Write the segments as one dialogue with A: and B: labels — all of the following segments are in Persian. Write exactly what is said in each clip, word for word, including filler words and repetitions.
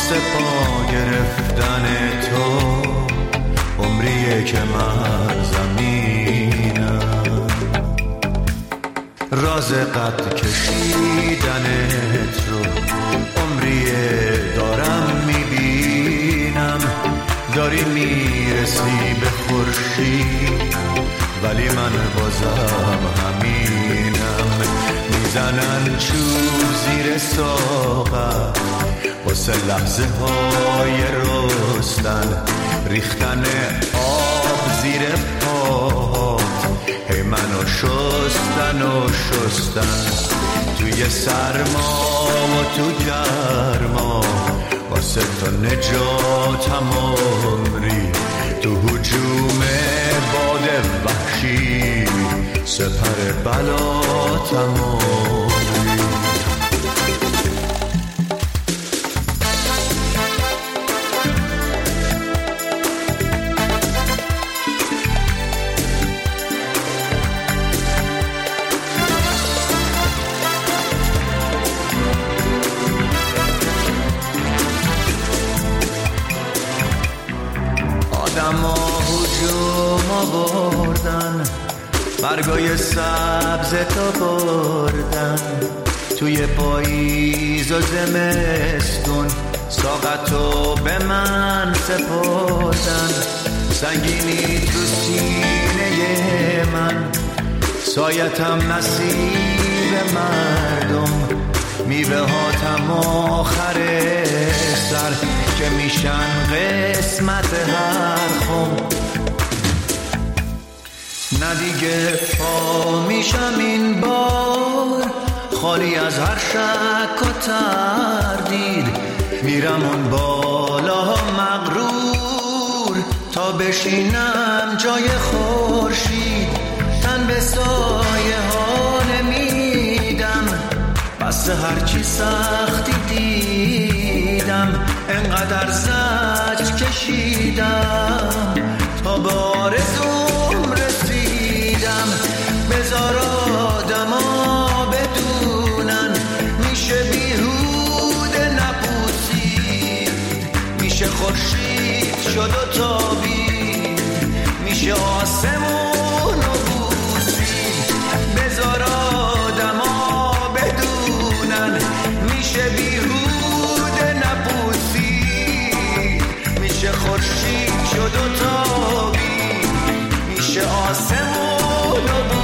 A: واسه پا گرفتن تو عمریه که من زمینم، راز قد کشیدنت رو عمریه دارم میبینم. داری میرسی به خورشید ولی من بازم همینم. میزنن چوب زیر ساقم واسه لحظه های رستن، ریختن آب زیر پاهات هی منو شستن و شستن. توی سرما و تو گرما واسه تو نجاتم عمری، تو هجوم باد وحشی سپر بلاتم عمری. برگای سبز تا بردن توی پاییز و زمستون، ساقتو به من سپردن. سنگینی تو سینه من، سایتم نصیب مردم، میوه هاتم آخر سر که میشن قسمت هر خم. نه دیگه پا میشم این بار خالی از هر شک و تردید، میرم اون بالا مغرور تا بشینم جای خورشید. تن به سایه ها نمیدم، بس هرچی سختی دیدم، انقدر زجر کشیدم تا به آرزوم رسیدم. بذار آدما بدونن میشه بیهوده نپوسید، میشه خورشید شد و تابید، میشه آسمون و بوسید. بذار آدما بدونن میشه بیهوده نپوسید، میشه خورشید شد و تابید، میشه آسمون و بوسید.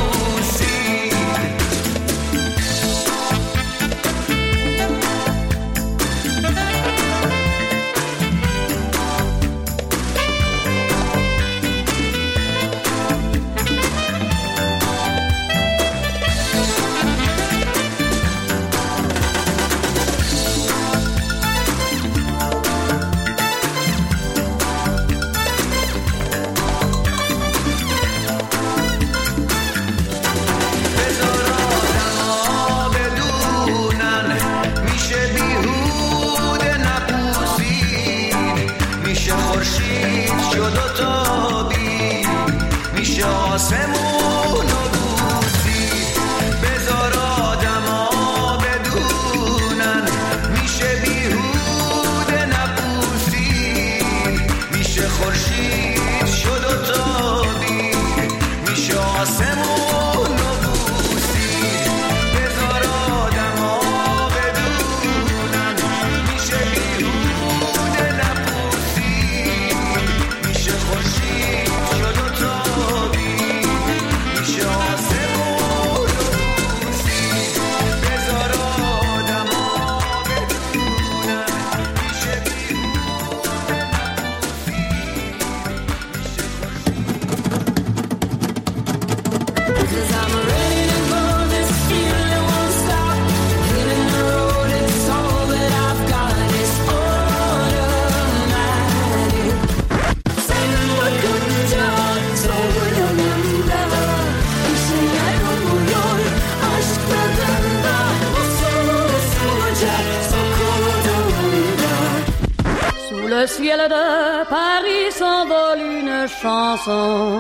B: Le ciel de Paris s'envole une chanson.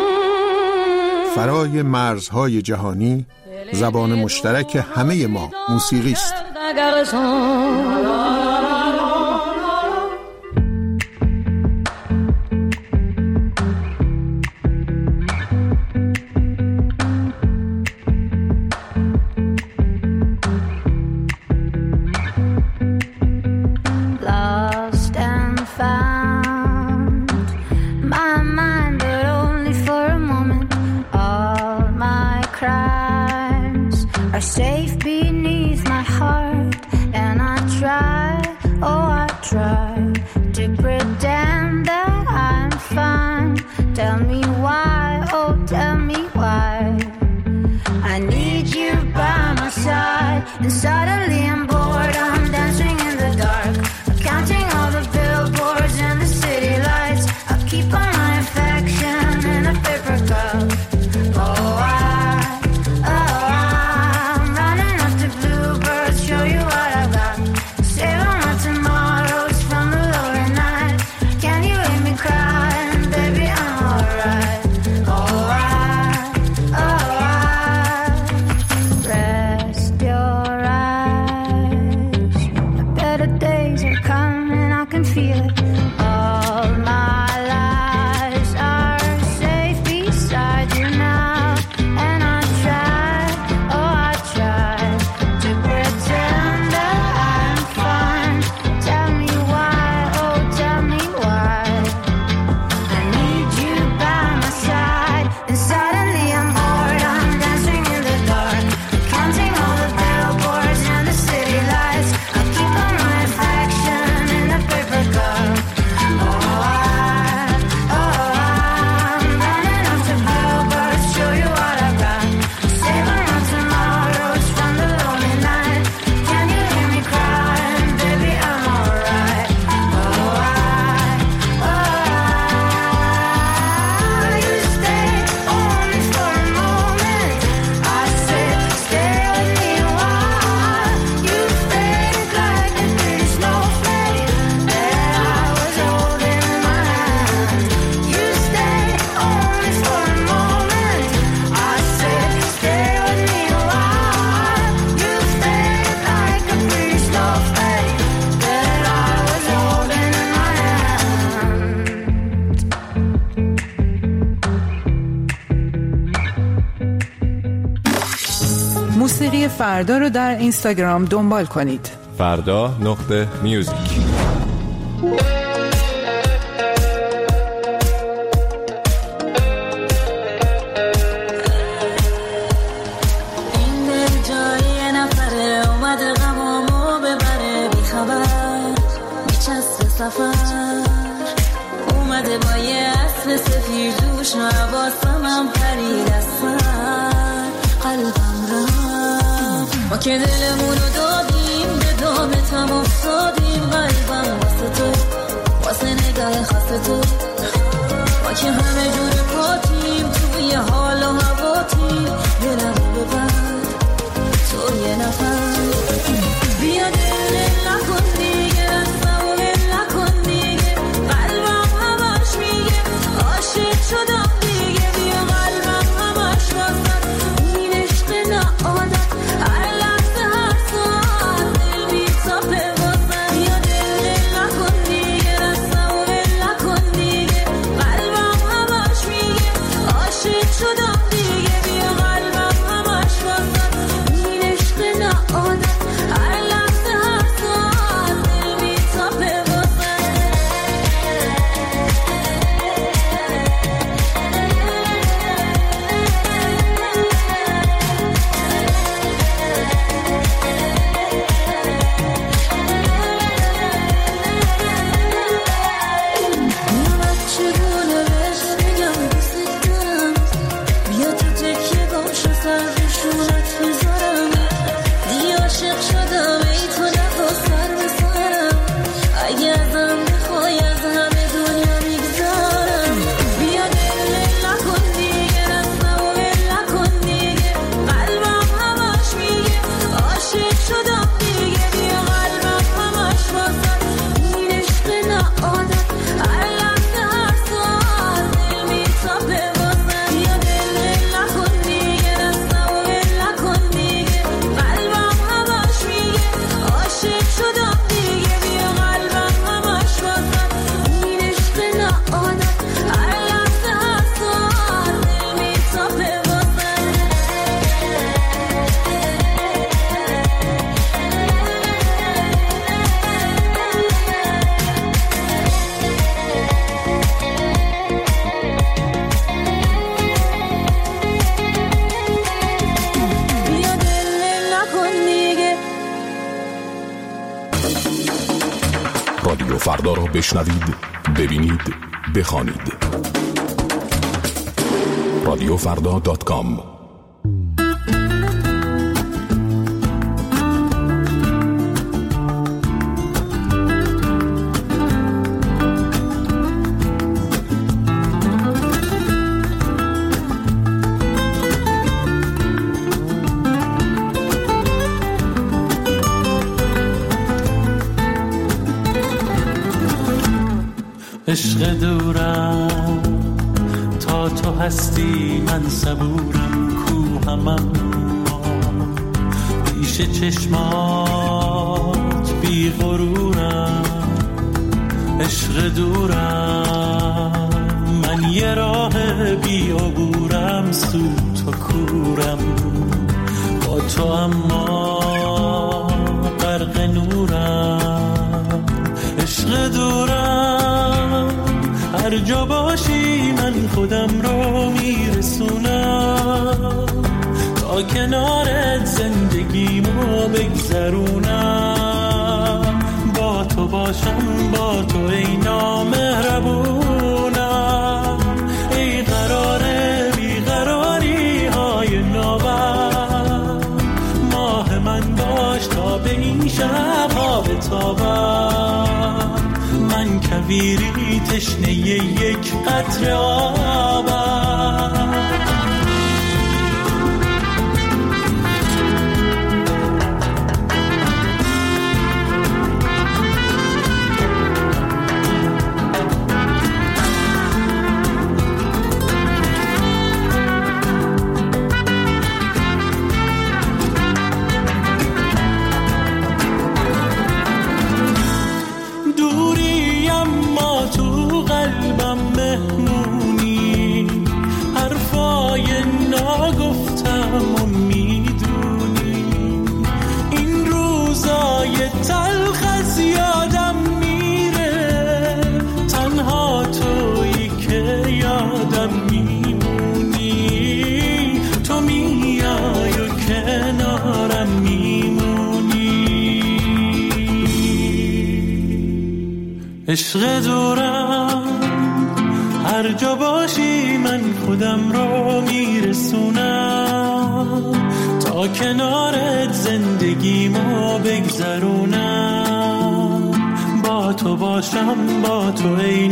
C: فرای مرزهای جهانی زبان مشترک همه ما موسیقی است.
D: to pretend that I'm fine. Tell me why, oh tell me why. I need you by my side, and suddenly I'm bored. I'm dancing in the dark, counting all the billboards and the city lights. I keep all my affection in a paper cup. Oh, I, oh, I'm running up to bluebirds, show you what I got. Save all my tomorrows from the lonely night. Can you hear me crying, baby? I'm alright. Oh, I, oh, I, rest your eyes. The better days are coming, I can feel it. All my lies are safe beside you now, and I try, oh I try to pretend that I'm fine. Tell me why, oh tell me why. I need you by my side, and suddenly I'm bored. I'm dancing in the dark, counting all the billboards and the city lights. I keep all my affection in a paper cup. Oh, I, oh, I'm running up to bluebirds, show you what I got. Saving my tomorrows from the lonely night. Can you hear me crying, baby? I'm alright. Oh, I, oh, you stay only for a moment. I said, stay with me a while. You faded like a pretty snowflake that I was holding in my hand. You stay only for a moment. I said, stay with me a while. You faded like a pretty snowflake that I was holding in my hand.
E: موسیقی فردا رو در اینستاگرام دنبال کنید.
F: فردا نقطه میوزیک.
G: این دل جای نفره اومده غمامو ببره، بی خبر میچسته سفر اومده با یه اسب سفید دوش، نواسم هم پرید از سر قلبم رفت. ما که دلمونو دادیم به دامتم افتادیم، قلبم واسه تو، واسه نگاه خاص تو. ما که همه جور پاتیم توی حال و هواتیم، دلمو ببر تو یه نفر. بیا دل نکن دیگه، رستم و دل نکن دیگه، قلبم همش میگه عاشق شدم دیگه. بیا قلبم همش واسد این عشق نه عادت، هر لحظه هر ساعت دل میتاپه واسد. بیا دل نکن دیگه، رستم و دل نکن دیگه، قلبم همش میگه عاشق شدم دیگه. بیا قلبم همش واسد این عشق نه عادت، هر لحظه هر ساعت دل میتاپه واسد. من چگونه بهش بگم دوست دارم، بیا تو تکیه گمشو سر روشونت میذارم. دیگه عاشق شدم ای تو نخوا سر بسارم، اگه ازم بخوای از همه دنیا میگذارم. بیا دل نکن دیگه، رستم و دل نکن دیگه، قلبم همش میگه عاشق شدم دیگه. بیا قلبم همش واسد این عشق نه عادت، هر لحظه هر ساعت دل میتاپه واسد. بیا دل نکن دیگه، رستم و دل نکن دیگه، قلبم همش میگه عاشق شدم دیگه. بیا قلبم همش واسد این عشق نه عادت، هر لحظه هر ساعت دل میتاپه واسد. بیا دل نکن دیگه.
F: با
H: رادیو فردا را بشنوید، ببینید، بخوانید. رادیو فردا دات کام.
I: عشق دورم تا تو هستی، من صبورم کوهمم پیش چشمات بی غرورم. عشق دورم من یه راه بی عبورم، سوت و کورم با تو اما غرق نورم. عشق دورم هر جا باشی من خودم رو میرسونم، تا کنارت زندگیمو بگذرونم. با تو باشم با تو ای نامهربونم، ای قراره بیقراری های نابم. ماه من باش تا به این شب ها بتابم، من کویری تشنه یک قطره آبم. عشق دورم هر جا باشی من خودم رو میرسونم، تا کنارت زندگیمو بگذرونم. با تو باشم با تو ای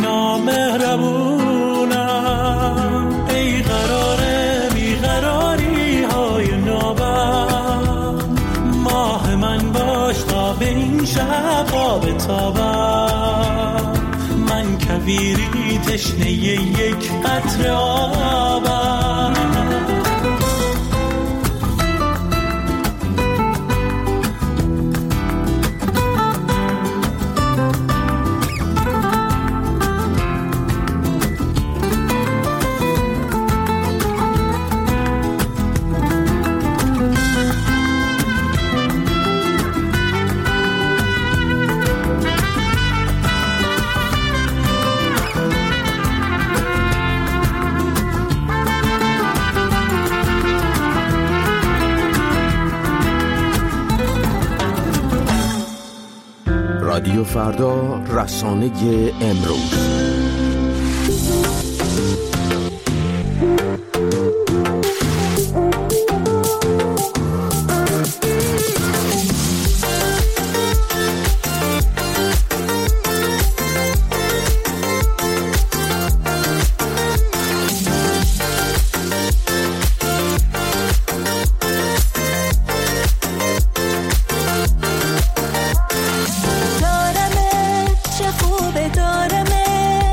I: نامهربونم، ای قراره بیقراری های نابم. ماه من باش تا به این شب ها بتابم، من کویری تشنه یک قطره آبم.
J: رادیو فردا، رسانه امروز.
G: دارمت چه خوبه دارمت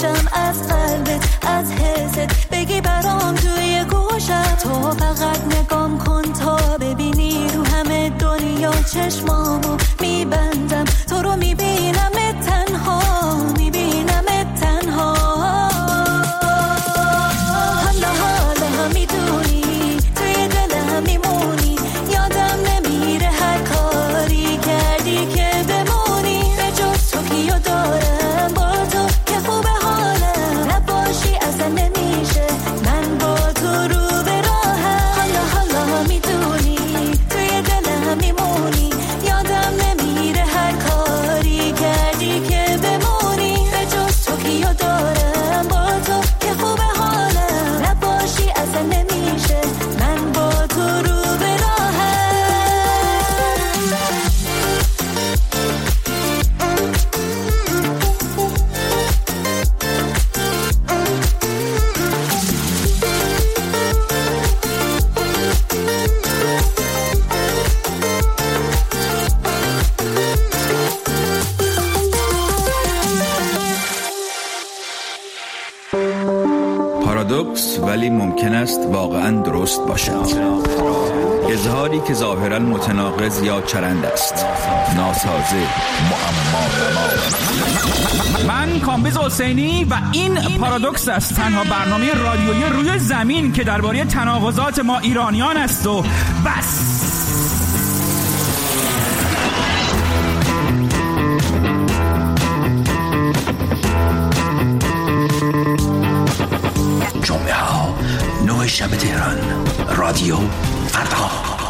G: بشم از قلبت، از حست، بگی برام توی گوشم. تو فقط نگام کن تا ببینی رو همه دنیا چشمامو میبندم. تو رو میبینم تنها، میبینم تنها. حالا حالا میدونی توی دلم میمونی، یادم نمیره هر کاری کردی که بمونی. به جز تو کیو دارم با تو که خوب حالم، نباشی اصلا نمیشه من با تو رو به راهم. حالا حالا میدونی توی دلم میمونی، یادم نمیره هر کاری کردی که بمونی. به جز تو کیو دارم با تو که خوب حالم، نباشی اصلا نمیشه من با تو رو به راهم.
K: پارادوکس ولی ممکن است واقعا درست باشد. اظهاری که ظاهرا متناقض یا چرند است، ناسازه، معما.
L: من کامبیز حسینی و این پارادوکس است، تنها برنامه رادیویی روی زمین که درباره تناقضات ما ایرانیان است و بس.
M: جمعه ها نه شب تهران، رادیو فردا.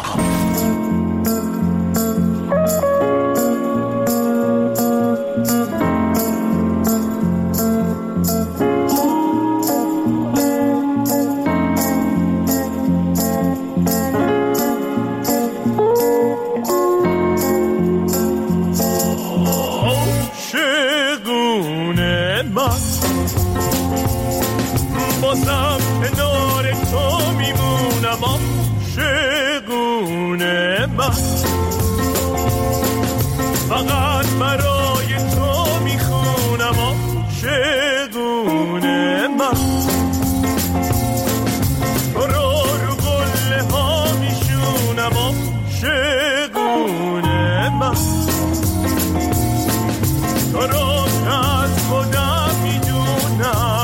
I: فقط برای تو میخونم عاشقونه من. تو رو رو گله ها میشونم عاشقونه من. تو رو از خودم میدونم.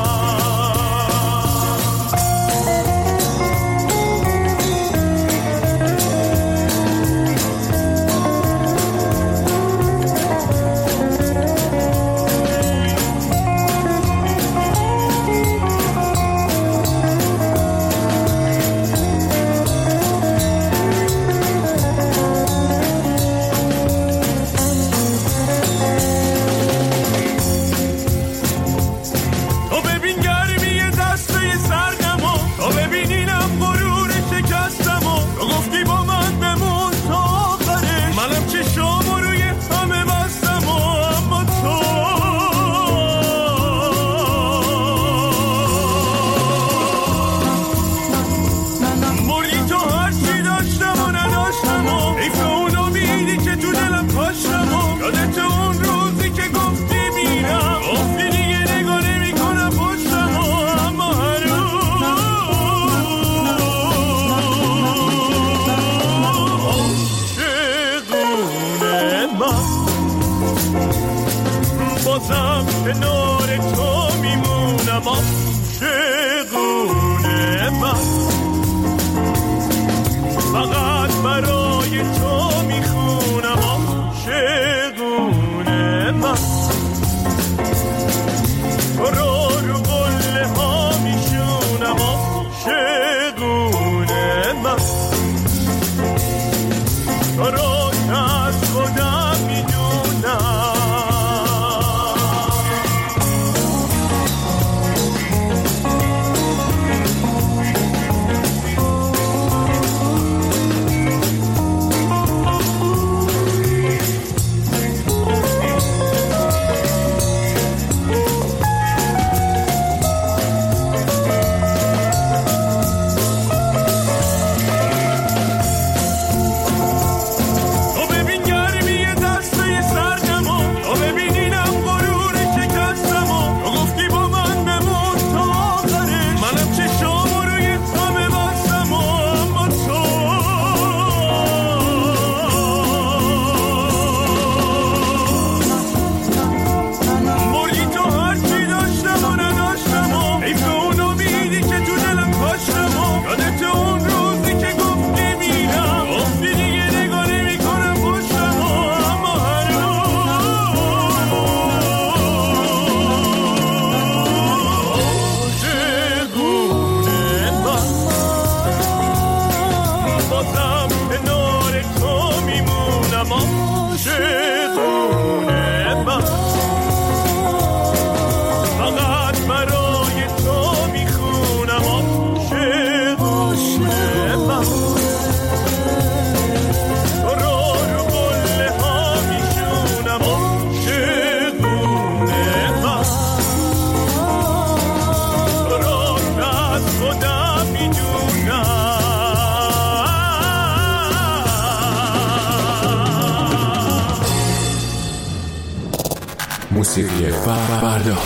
I: بازم کنار تو میمونم عاشقونه من. فقط برای تو میخونم عاشقونه من. تو رو رو قله ها میشونم عاشقونه من. تو رو از خودم میدونم.
H: موسیقی فردا.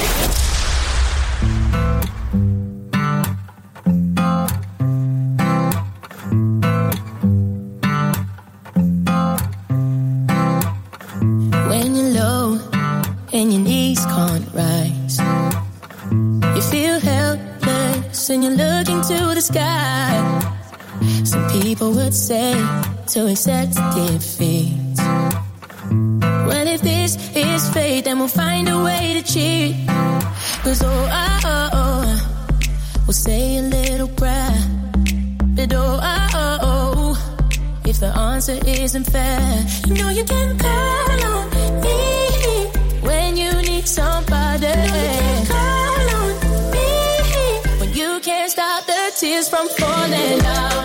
N: When you're low and your knees can't rise, you feel helpless and you're looking to the sky. Some people would say to accept defeat. Well, if this is fate, then we'll find a way to cheat. Cause oh, oh, oh, oh, we'll say a little prayer. But oh, oh, oh, oh, if the answer isn't fair, you know you can call on me when you need somebody. You know you can call on me when you can't stop the tears from falling down.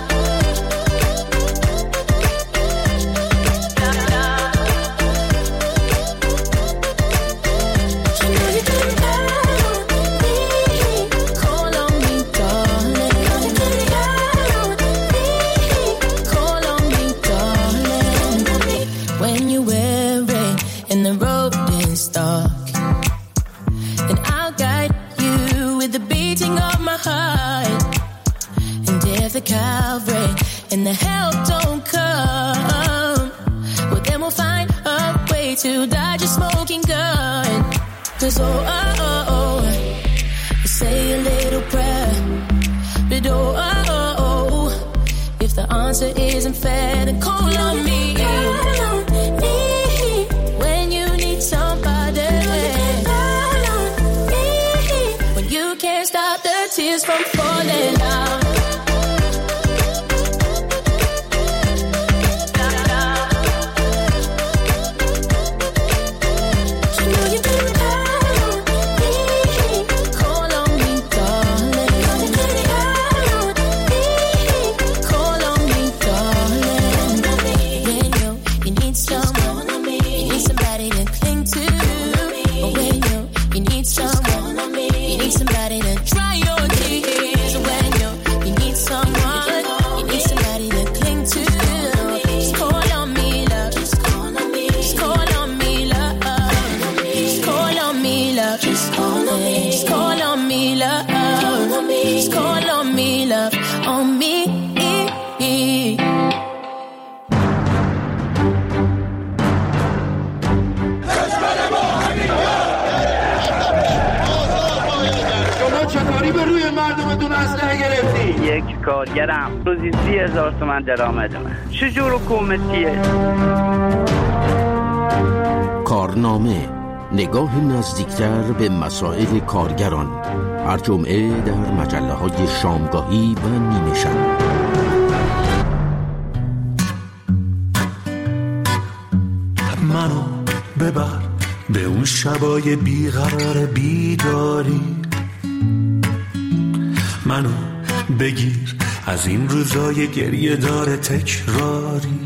N: The Calvary and the help don't come, well then we'll find a way to dodge a smoking gun. Cause oh, oh, oh, oh, we'll say a little prayer. But oh, oh, oh, oh, if the answer isn't fair, then call on me. Call on me when you need somebody. Call on me when you can't stop the tears from falling down.
O: یک کارگرم روزی سی هزار تومن درآمدمه. چجور حکومتیه؟
J: کارنامه، نگاه نزدیکتر به مسائل کارگران، هر جمعه در مجله های شامگاهی و نیمه شب.
I: منو ببر به اون شبای بیقرار بیداری، منو بگیر از این روزای گریه داره تکراری،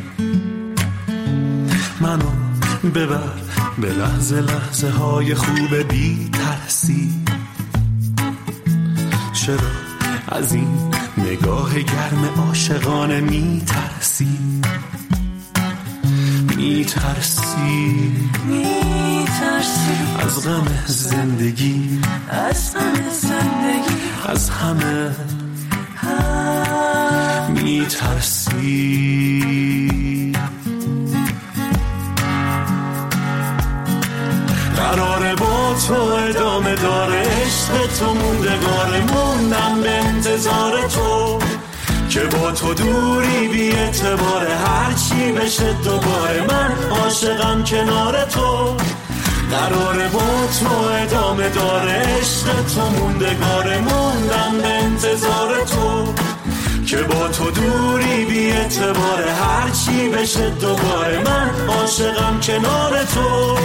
I: منو ببر به لحظه لحظه های خوب بی ترسی. چرا از این نگاه گرم عاشقانه می ترسی؟ می ترسی می ترسی از غم زندگی، از غم زندگی، از همه می ترسی. قراره با تو ادامه داره عشق تو موندگاره، موندم به انتظار تو که با تو دوری بی اعتباره، هرچی بشه دوباره من عاشقم کنار تو. قراره با تو ادامه داره عشق تو موندگاره، موندم به انتظار تو که با تو دوری بی اعتباره، هرچی بشه دوباره من عاشقم کنار تو.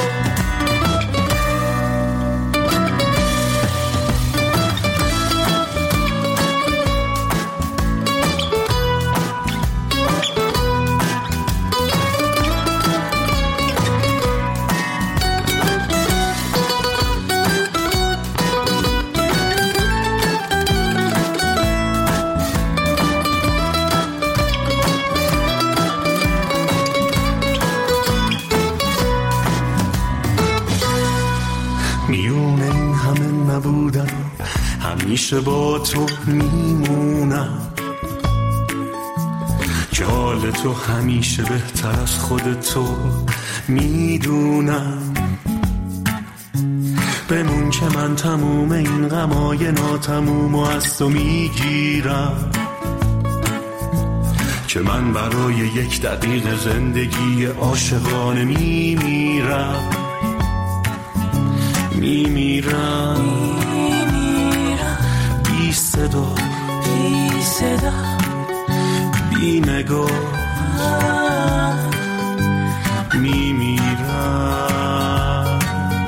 I: نبودم، همیشه با تو میمونم، که حال تو همیشه بهتر از خود تو میدونم. بمون که من تموم این غمای ناتموم و از تو میگیرم، که من برای یک دقیقه زندگی عاشقانه میمیرم میمیرم بی صدا بی صدا بی نگاه میمیرم.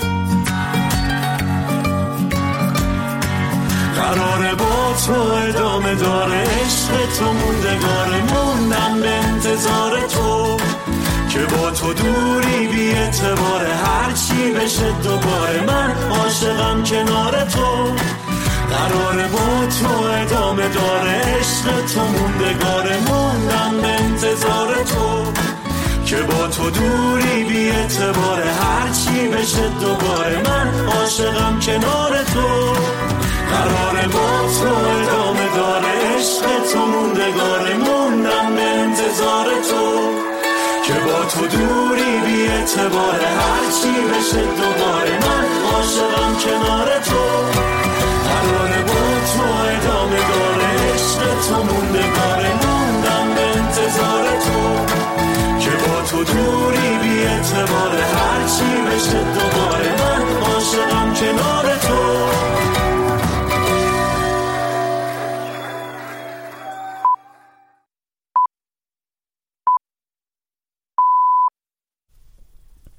I: قراره با تو ادامه داره عشق تو موندگاره، موندم به انتظار تو، که با تو دوری بی اعتباره، هرچی بشه دوباره من عاشقم کنار تو. قراره با تو ادامه داره عشق تو موندگاره، موندم به انتظار تو، که با تو دوری بی اعتباره، هرچی بشه دوباره من عاشقم کنار تو. قراره با تو ادامه داره عشق تو موندگاره، موندم به انتظار تو، که با تو دوری بی اعتباره، هرچی بشه دوباره من عاشقم کنار تو. قراره با تو ادامه داره عشق تو موندگاره، موندم به انتظار تو، که با تو دوری بی اعتباره، هرچی بشه